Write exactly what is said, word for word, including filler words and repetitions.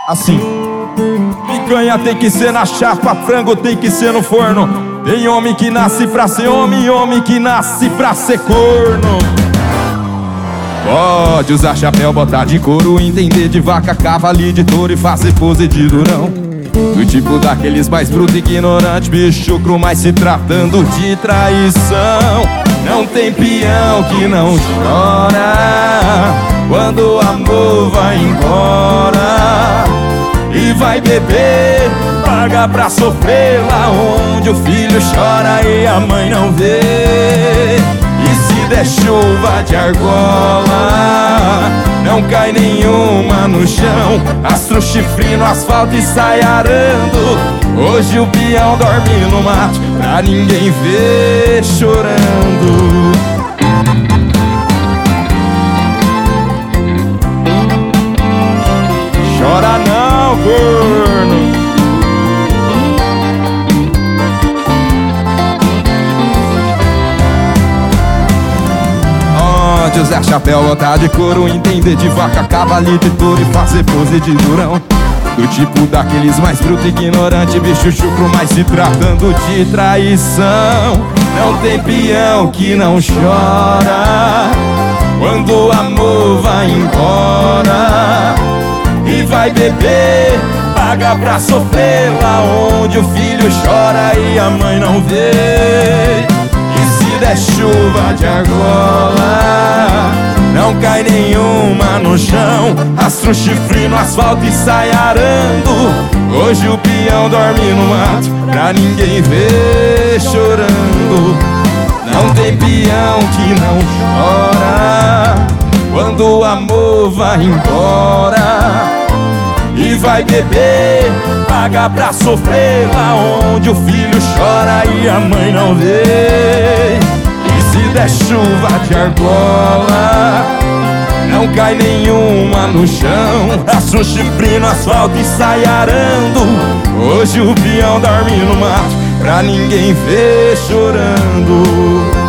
Assim. Picanha tem que ser na chapa, frango tem que ser no forno. Tem homem que nasce pra ser homem e homem que nasce pra ser corno. Pode usar chapéu, botar de couro, entender de vaca, cavalo e de touro e fazer pose de durão. Do tipo daqueles mais bruto e ignorante, bicho cru, mas se tratando de traição. Não tem peão que não chora quando o amor vai embora. E vai beber, paga pra sofrer lá onde o filho chora e a mãe não vê. E se der chuva de argola, não cai nenhuma no chão. Astro chifre no asfalto e sai arando. Hoje o peão dorme no mato pra ninguém ver chorando. Chora não, corno. Onde usar chapéu, botar de couro, entender de vaca, cavalo de touro e fazer pose de durão. Do tipo daqueles mais bruto e ignorante, bicho chucro, mas se tratando de traição. Não tem peão que não chora quando o amor vai embora. E vai beber, paga pra sofrer lá onde o filho chora e a mãe não vê. E se der chuva de argola, não cai nenhuma no chão. Astro chifre no asfalto e sai arando. Hoje o peão dorme no mato pra ninguém ver chorando. Não tem peão que não chora quando o amor vai embora. E vai beber, paga pra sofrer lá onde o filho chora e a mãe não vê. E se der chuva de argola, não cai nenhuma no chão. Astro chifre no asfalto e sai arando. Hoje o peão dorme no mato pra ninguém ver chorando.